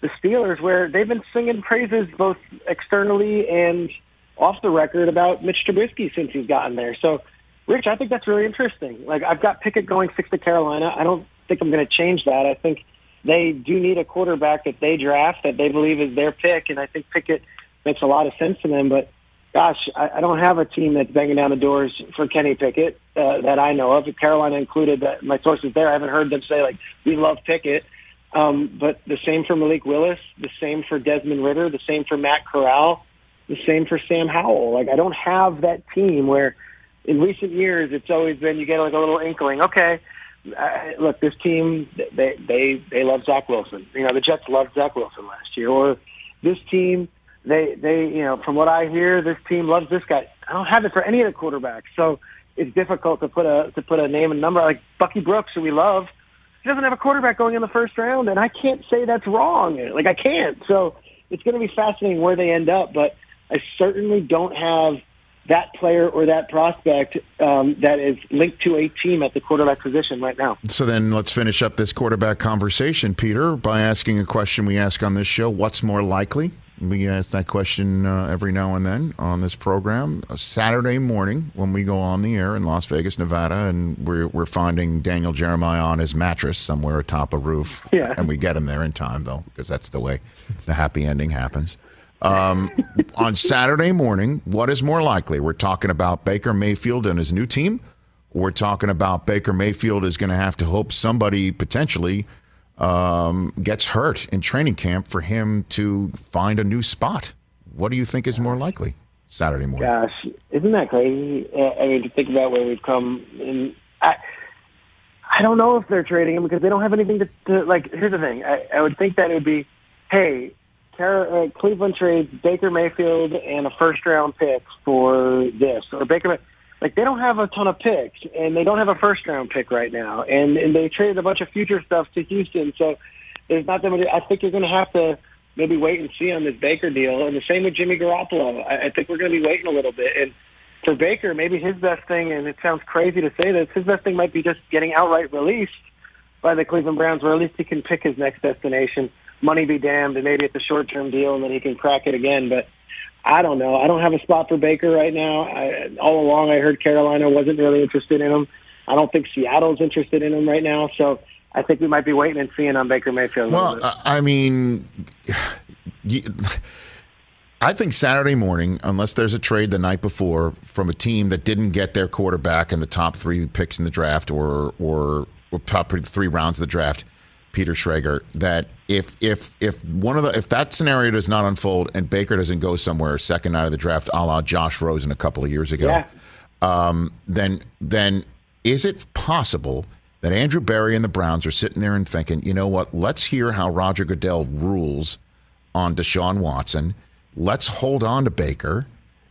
the Steelers, where they've been singing praises both externally and off the record about Mitch Trubisky since he's gotten there. So, Rich, I think that's really interesting. Like, I've got Pickett going six to Carolina. I don't think I'm going to change that. I think they do need a quarterback that they draft that they believe is their pick, and I think Pickett makes a lot of sense to them. But, gosh, I, I don't have a team that's banging down the doors for Kenny Pickett uh, that I know of. Carolina included, that my sources there, I haven't heard them say, like, we love Pickett. Um, but the same for Malik Willis, the same for Desmond Ridder, the same for Matt Corral, the same for Sam Howell. Like, I don't have that team where in recent years it's always been you get like a little inkling. Okay, uh, look, this team, they they they love Zach Wilson. You know, the Jets loved Zach Wilson last year. Or this team, they they you know, from what I hear, this team loves this guy. I don't have it for any of the quarterbacks, so it's difficult to put a to put a name and number. Like Bucky Brooks, who we love, he doesn't have a quarterback going in the first round, and I can't say that's wrong. Like, I can't. So it's going to be fascinating where they end up, but I certainly don't have that player or that prospect um, that is linked to a team at the quarterback position right now. So then let's finish up this quarterback conversation, Peter, by asking a question we ask on this show. What's more likely? We ask that question uh, every now and then on this program. A Saturday morning when we go on the air in Las Vegas, Nevada, and we're we're finding Daniel Jeremiah on his mattress somewhere atop a roof. Yeah. And we get him there in time, though, because that's the way the happy ending happens. Um, on Saturday morning, what is more likely? We're talking about Baker Mayfield and his new team. We're talking about Baker Mayfield is going to have to hope somebody potentially um, gets hurt in training camp for him to find a new spot. What do you think is more likely Saturday morning? Gosh, isn't that crazy? I mean, to think about where we've come. And I, I don't know if they're trading him because they don't have anything to, to like, here's the thing. I, I would think that it would be, hey, Uh, Cleveland trades Baker Mayfield and a first-round pick for this. Or Baker, like, they don't have a ton of picks, and they don't have a first-round pick right now. And, and they traded a bunch of future stuff to Houston, so there's not that much. I think you're going to have to maybe wait and see on this Baker deal. And the same with Jimmy Garoppolo. I, I think we're going to be waiting a little bit. And for Baker, maybe his best thing, and it sounds crazy to say this, his best thing might be just getting outright released by the Cleveland Browns, where at least he can pick his next destination. Money be damned, and maybe it's a short-term deal, and then he can crack it again. But I don't know. I don't have a spot for Baker right now. I, all along, I heard Carolina wasn't really interested in him. I don't think Seattle's interested in him right now. So I think we might be waiting and seeing on Baker Mayfield. Well, I mean, I think Saturday morning, unless there's a trade the night before from a team that didn't get their quarterback in the top three picks in the draft or or, or top three rounds of the draft, Peter Schrager, that if if if one of the if that scenario does not unfold and Baker doesn't go somewhere second out of the draft, a la Josh Rosen a couple of years ago, yeah. um, then then is it possible that Andrew Berry and the Browns are sitting there and thinking, you know what, let's hear how Roger Goodell rules on Deshaun Watson. Let's hold on to Baker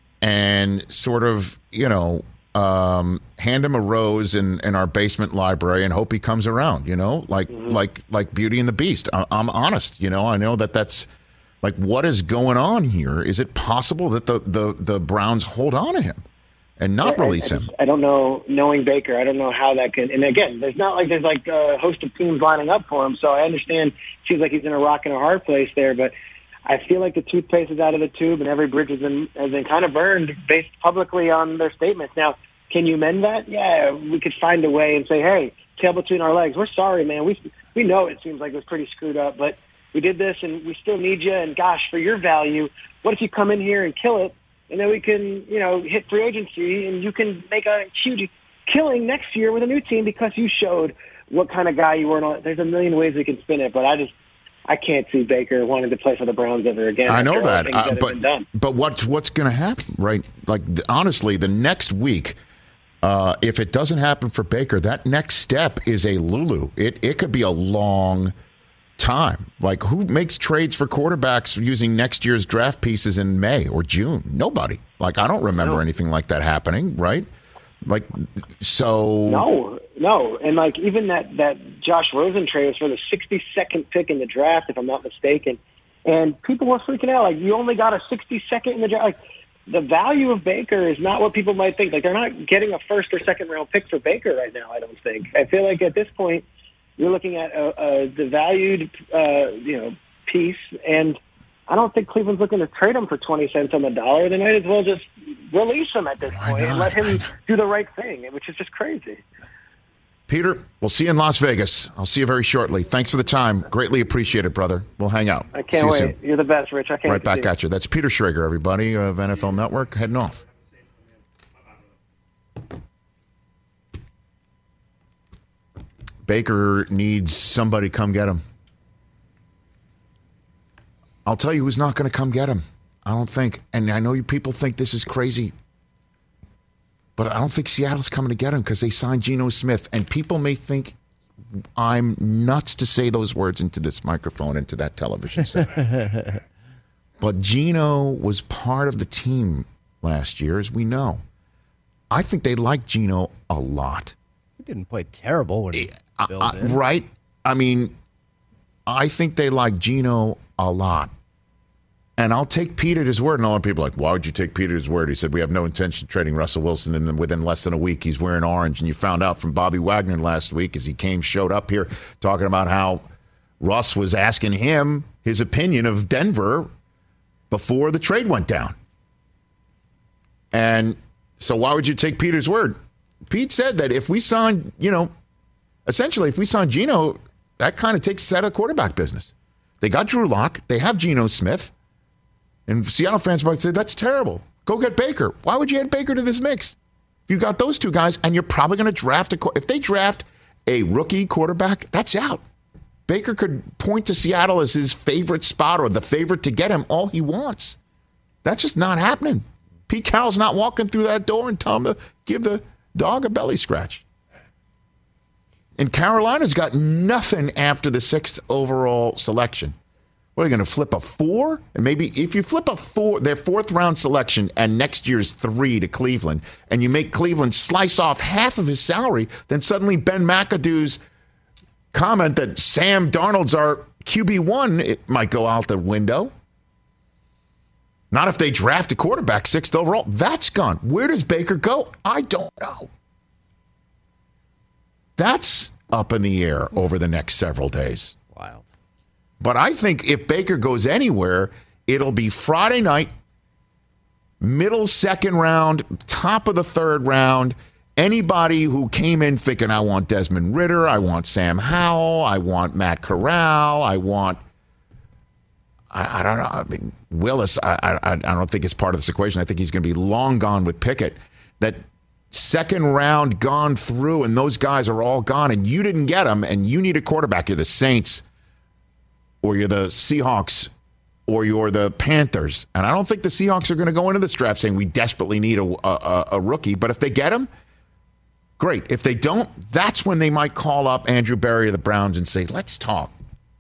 and sort of, you know, Um, hand him a rose in, in our basement library and hope he comes around, you know, like mm-hmm. like like Beauty and the Beast. I, I'm honest, you know, I know that that's like what is going on here. Is it possible that the, the, the Browns hold on to him and not I, release I, I him? Just, I don't know, knowing Baker, I don't know how that can. And again, there's not like there's like a host of teams lining up for him. So I understand. It seems like he's in a rock and a hard place there, but I feel like the toothpaste is out of the tube and every bridge has been, has been kind of burned based publicly on their statements. Now, can you mend that? Yeah, we could find a way and say, hey, tail between our legs. We're sorry, man. We we know it seems like it was pretty screwed up, but we did this and we still need you. And gosh, for your value, what if you come in here and kill it, and then we can, you know, hit free agency and you can make a huge killing next year with a new team because you showed what kind of guy you were. And all. There's a million ways we can spin it, but I just I can't see Baker wanting to play for the Browns ever again. I know that, that uh, but but what what's going to happen, right? Like honestly, the next week. Uh, if it doesn't happen for Baker, that next step is a Lulu. It it could be a long time. Like, who makes trades for quarterbacks using next year's draft pieces in May or June? Nobody. Like, I don't remember no. anything like that happening, right? Like, so... No, no. And, like, even that, that Josh Rosen trade was for the sixty-second pick in the draft, if I'm not mistaken. And people were freaking out. Like, you only got a sixty-second in the draft. Like, the value of Baker is not what people might think. Like, they're not getting a first or second round pick for Baker right now, I don't think. I feel like at this point, you're looking at a, a, the valued, uh, you know, piece, and I don't think Cleveland's looking to trade him for twenty cents on the dollar. They might as well just release him at this point and let him do the right thing, which is just crazy. Peter, we'll see you in Las Vegas. I'll see you very shortly. Thanks for the time. Greatly appreciated, brother. We'll hang out. I can't you wait. Soon. You're the best, Rich. I can't Right back at you. That's Peter Schrager, everybody, of N F L Network, heading off. Baker needs somebody to come get him. I'll tell you who's not going to come get him. I don't think. And I know you people think this is crazy. But I don't think Seattle's coming to get him because they signed Geno Smith. And people may think I'm nuts to say those words into this microphone, into that television set. But Geno was part of the team last year, as we know. I think they like Geno a lot. He didn't play terrible when he uh, filled uh, in. Right? I mean, I think they like Geno a lot. And I'll take Pete at his word. And a lot of people are like, why would you take Pete at his word? He said, we have no intention of trading Russell Wilson. And then within less than a week, he's wearing orange. And you found out from Bobby Wagner last week as he came, showed up here talking about how Russ was asking him his opinion of Denver before the trade went down. And so why would you take Peter's word? Pete said that if we sign, you know, essentially if we sign Geno, that kind of takes us out of quarterback business. They got Drew Lock. They have Geno Smith. And Seattle fans might say, that's terrible. Go get Baker. Why would you add Baker to this mix? You got those two guys, and you're probably going to draft a – if they draft a rookie quarterback, that's out. Baker could point to Seattle as his favorite spot or the favorite to get him all he wants. That's just not happening. Pete Carroll's not walking through that door and tell him to give the dog a belly scratch. And Carolina's got nothing after the sixth overall selection. What are you going to flip a four? And maybe if you flip a four, their fourth round selection and next year's three to Cleveland, and you make Cleveland slice off half of his salary, then suddenly Ben McAdoo's comment that Sam Darnold's our Q B one, it might go out the window. Not if they draft a quarterback sixth overall. That's gone. Where does Baker go? I don't know. That's up in the air over the next several days. Wild. But I think if Baker goes anywhere, it'll be Friday night, middle second round, top of the third round. Anybody who came in thinking, I want Desmond Ridder, I want Sam Howell, I want Matt Corral, I want, I, I don't know, I mean, Willis, I, I, I don't think it's part of this equation. I think he's going to be long gone with Pickett. That second round gone through, and those guys are all gone, and you didn't get them, and you need a quarterback. You're the Saints, or you're the Seahawks, or you're the Panthers. And I don't think the Seahawks are going to go into this draft saying we desperately need a, a, a rookie. But if they get him, great. If they don't, that's when they might call up Andrew Berry of the Browns and say, let's talk.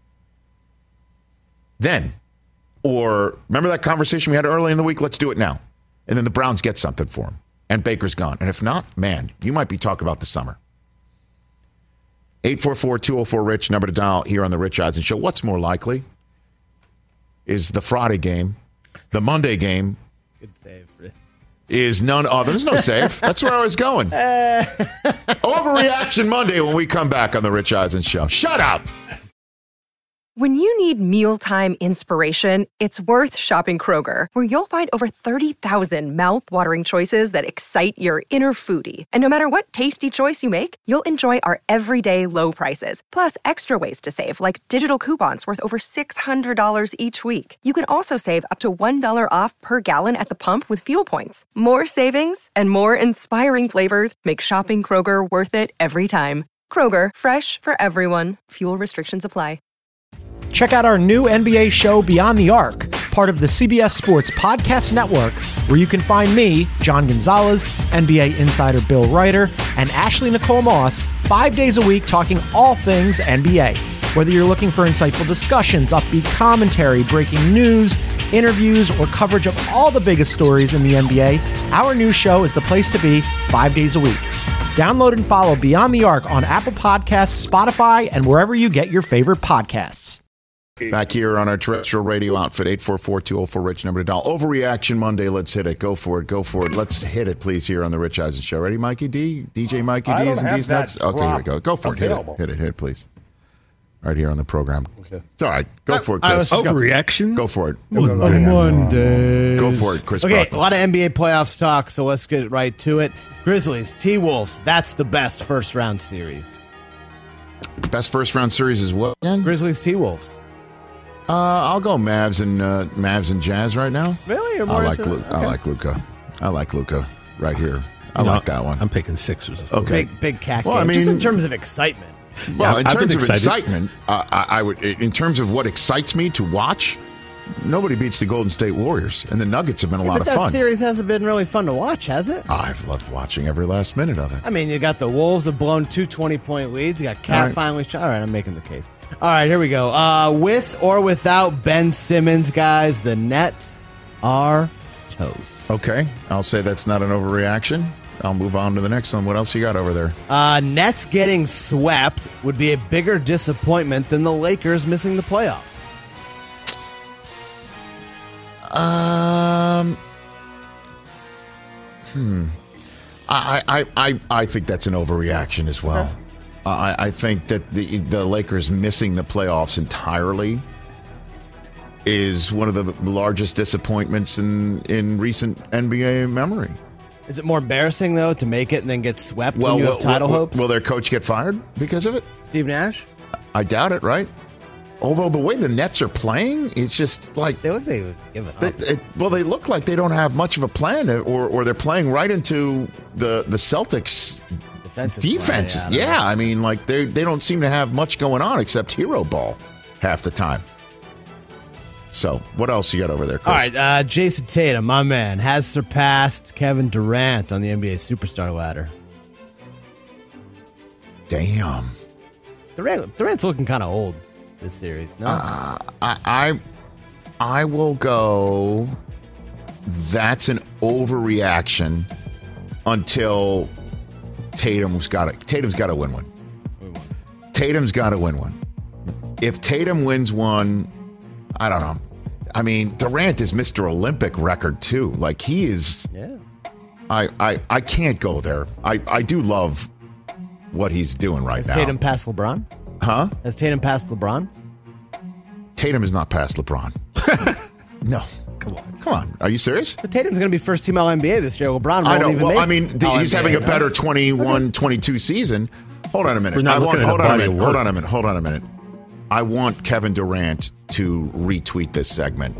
Then, or remember that conversation we had earlier in the week? Let's do it now. And then the Browns get something for him. And Baker's gone. And if not, man, you might be talking about the summer. eight four four, two oh four, RICH, number to dial here on the Rich Eisen Show. What's more likely? Is the Friday game, the Monday game, Good save, Rich. Is none other. There's no save. That's where I was going. Overreaction Monday when we come back on the Rich Eisen Show. Shut up. When you need mealtime inspiration, it's worth shopping Kroger, where you'll find over thirty thousand mouthwatering choices that excite your inner foodie. And no matter what tasty choice you make, you'll enjoy our everyday low prices, plus extra ways to save, like digital coupons worth over six hundred dollars each week. You can also save up to one dollar off per gallon at the pump with fuel points. More savings and more inspiring flavors make shopping Kroger worth it every time. Kroger, fresh for everyone. Fuel restrictions apply. Check out our new N B A show, Beyond the Arc, part of the C B S Sports Podcast Network, where you can find me, John Gonzalez, N B A insider Bill Ryder, and Ashley Nicole Moss, five days a week talking all things N B A. Whether you're looking for insightful discussions, upbeat commentary, breaking news, interviews, or coverage of all the biggest stories in the N B A, our new show is the place to be five days a week. Download and follow Beyond the Arc on Apple Podcasts, Spotify, and wherever you get your favorite podcasts. Back here on our terrestrial radio outfit, eight four four, two oh four, RICH, number to dial. Overreaction Monday, let's hit it. Go for it, go for it. Let's hit it, please, here on the Rich Eisen Show. Ready, Mikey D? D J Mikey I D? don't Isn't have D's that nuts? Okay, here we go. Go for available. it. Hit it, hit it, hit it, please. right here on the program. Okay. It's all right. Go for it, Chris. Right, Overreaction? Go for it. On Mondays. Go for it, Chris. Okay, Brockman. a lot of N B A playoffs talk, so let's get right to it. Grizzlies, T-Wolves, that's the best first-round series. Best first-round series is what again? Grizzlies, T-Wolves. Uh, I'll go Mavs and uh, Mavs and Jazz right now. Really? You're I more like into Lu- that? I Okay. like Luka. I like Luka right here. I You know, like that one. I'm picking Sixers. Okay. Big, big cat Well, game. I Just in mean- terms of excitement. Well, Yeah, in I've been terms of excited. excitement, uh, I, I would. In terms of what excites me to watch, nobody beats the Golden State Warriors, and the Nuggets have been a lot but of that fun. series hasn't been really fun to watch, has it? I've loved watching every last minute of it. I mean, you got the Wolves have blown two twenty-point leads. You got Cat All right. finally shot. All right, I'm making the case. All right, here we go. Uh, with or without Ben Simmons, guys, the Nets are toast. Okay, I'll say that's not an overreaction. I'll move on to the next one. What else you got over there? Uh, Nets getting swept would be a bigger disappointment than the Lakers missing the playoff. Um, hmm. I, I, I, I think that's an overreaction as well. Okay. I, I think that the the Lakers missing the playoffs entirely is one of the largest disappointments in, in recent N B A memory. Is it more embarrassing, though, to make it and then get swept Well, when you will, have title will, hopes? will their coach get fired because of it? Steve Nash? I doubt it, right? Although the way the Nets are playing, it's just like They look like they would give it They, up. it, well, they look like they don't have much of a plan, or, or they're playing right into the the Celtics' Defensive defense. play, Yeah, I don't know. I mean, like they they don't seem to have much going on except hero ball half the time. So, what else you got over there, Chris? All right, uh, Jason Tatum, my man, has surpassed Kevin Durant on the N B A superstar ladder. Damn. Durant, Durant's looking kind of old this series. No, Uh, I, I I will go. That's an overreaction until Tatum's got to Tatum's got to win one. Tatum's got to win one. If Tatum wins one, I don't know. I mean, Durant is Mister Olympic record too. Like he is. yeah. I I, I can't go there. I, I do love what he's doing right Has now. Tatum passed LeBron? Huh? Has Tatum passed LeBron? Tatum is not past LeBron. No. Come on. Come on. Are you serious? But Tatum's going to be first team All N B A this year. LeBron won't I know. even Well, make I mean, the, All he's N B A, having a no? better twenty-one twenty-two season. Hold on a minute. We're not I want, looking at hold a on a body minute. of Hold work. on a minute. Hold on a minute. I want Kevin Durant to retweet this segment.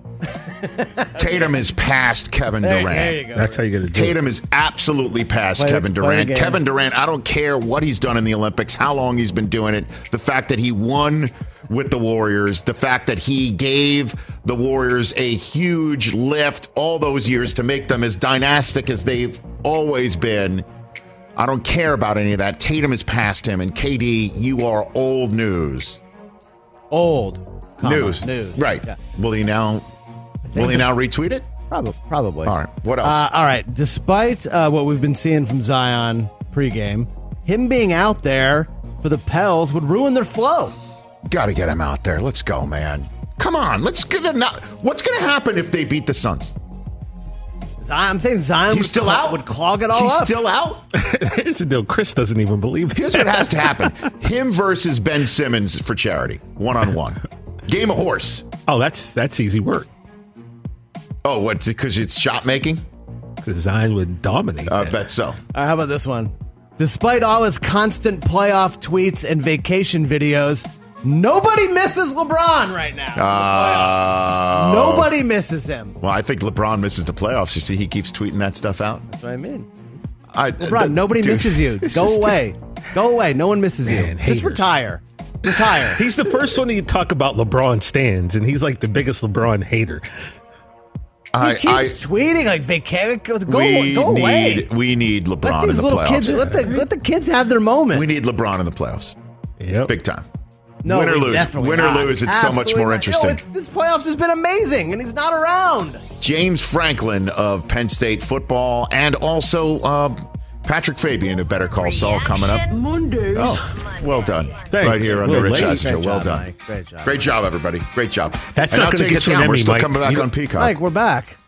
Tatum is past Kevin There, Durant. there you go. That's how you got to do it. Tatum is absolutely past Play- Kevin play the Durant. game. Kevin Durant, I don't care what he's done in the Olympics, how long he's been doing it, the fact that he won with the Warriors, the fact that he gave the Warriors a huge lift all those years to make them as dynastic as they've always been. I don't care about any of that. Tatum is past him, and K D, you are old news. Old. comma, News. News. Right. Yeah. Will he now will he now retweet it? Probably. Probably. All right. What else? Uh, all right. Despite uh, what we've been seeing from Zion pregame, him being out there for the Pels would ruin their flow. Got to get him out there. Let's go, man. Come on. Let's get it. Now. What's going to happen if they beat the Suns? Zion, I'm saying Zion He's would, still clog, out? would clog it all He's up. still out? Here's the deal. Chris doesn't even believe it. Here's what has to happen. Him versus Ben Simmons for charity. One-on-one. Game of horse. Oh, that's that's easy work. Oh, what? Because it's shot making? Because Zion would dominate. I that. bet so. All right, how about this one? Despite all his constant playoff tweets and vacation videos, nobody misses LeBron right now. Uh, Nobody misses him. Well, I think LeBron misses the playoffs. You see, he keeps tweeting that stuff out. That's what I mean. I, LeBron, th- nobody dude, misses you. this Go is away. Go away. No one misses Man, you. Just hater. retire. Retire. He's the first one to talk about LeBron stands, and he's like the biggest LeBron hater. I, he keeps tweeting like vacation. Go, go, we go away. Need, we need LeBron Let in these the little playoffs. kids. Let the let the kids have their moment. We need LeBron in the playoffs. Yep. Big time. No, win or we lose. definitely Win or not. lose, it's so much Absolutely more not. interesting. No, it's, this playoffs has been amazing, and he's not around. James Franklin of Penn State football, and also uh, Patrick Fabian of Better Call Saul coming up. Mondays. Oh, well done. Thanks. Right here on A the little Rich late. Eisen Show. Great Well job, done. Mike. Great job. Great job, everybody. Great job. That's and not I'll gonna take get us you an down. We're Emmy, still Mike. coming back You- on Peacock. Mike, we're back.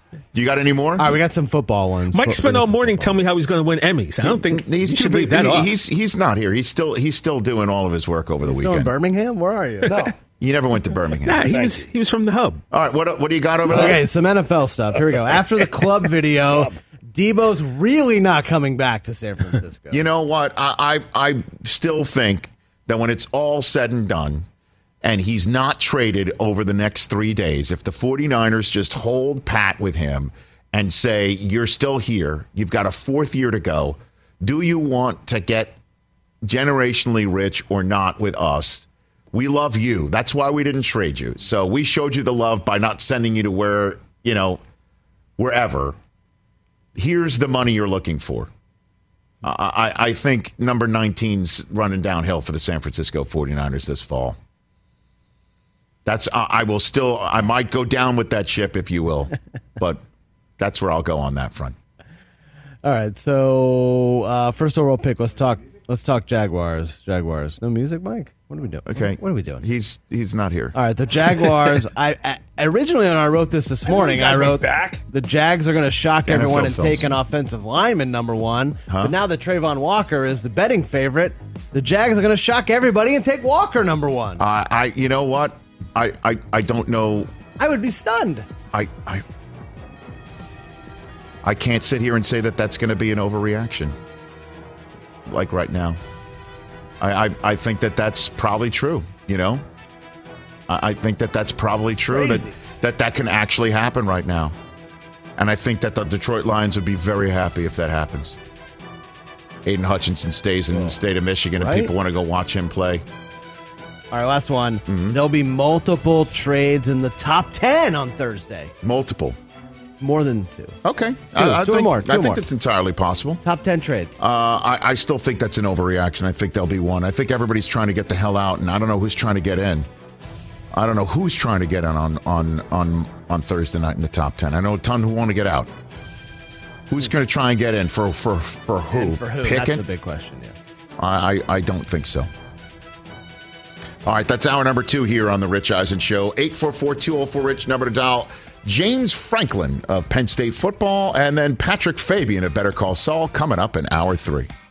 You got any more? All right, we got some football ones. Mike spent all morning telling me how he's going to win Emmys. I don't think he's he too should big. leave that he, off. He's he's not here. He's still he's still doing all of his work over the Still weekend. in Birmingham? Where are you? No. You never went to Birmingham. Nah, he was he was from the hub. All right, what what do you got over there? Okay, some N F L stuff. Here we go. After the club video, Debo's really not coming back to San Francisco. You know what? I, I I still think that when it's all said and done, and he's not traded over the next three days, if the 49ers just hold pat with him and say, you're still here, you've got a fourth year to go, do you want to get generationally rich or not with us? We love you. That's why we didn't trade you. So we showed you the love by not sending you to where, you know, wherever. Here's the money you're looking for. I, I think number nineteen's running downhill for the San Francisco 49ers this fall. That's I will still I might go down with that ship, if you will, but that's where I'll go on that front. All right, so uh, first overall pick. Let's talk. Let's talk Jaguars. Jaguars. No music, Mike. What are we doing? Okay. What, what are we doing? He's he's not here. All right, the Jaguars. I, I originally when I wrote this this morning, I wrote back. the Jags are going to shock N F L everyone and films. take an offensive lineman number one. Huh? But now that Trayvon Walker is the betting favorite, the Jags are going to shock everybody and take Walker number one. Uh, I you know what? I, I, I don't know. I would be stunned. I I I can't sit here and say that that's going to be an overreaction. Like right now, I, I I think that that's probably true. You know, I, I think that that's probably true. Crazy. That that that can actually happen right now, and I think that the Detroit Lions would be very happy if that happens. Aiden Hutchinson stays in the state of Michigan, and Right? people want to go watch him play. All right, last one. Mm-hmm. There'll be multiple trades in the top ten on Thursday. Multiple. More than two. Okay. Two, I, I two or think, more, I two think more. that's entirely possible. Top ten trades. Uh, I, I still think that's an overreaction. I think there'll be one. I think everybody's trying to get the hell out, and I don't know who's trying to get in. I don't know who's trying to get in on on on, on Thursday night in the top ten. I know a ton who want to get out. Who's going to try and get in for for for who? And for who? Pickett? That's the big question. Yeah. I, I I don't think so. All right, that's hour number two here on the Rich Eisen Show. eight four four, two oh four, RICH, number to dial. James Franklin of Penn State football, and then Patrick Fabian of Better Call Saul coming up in hour three.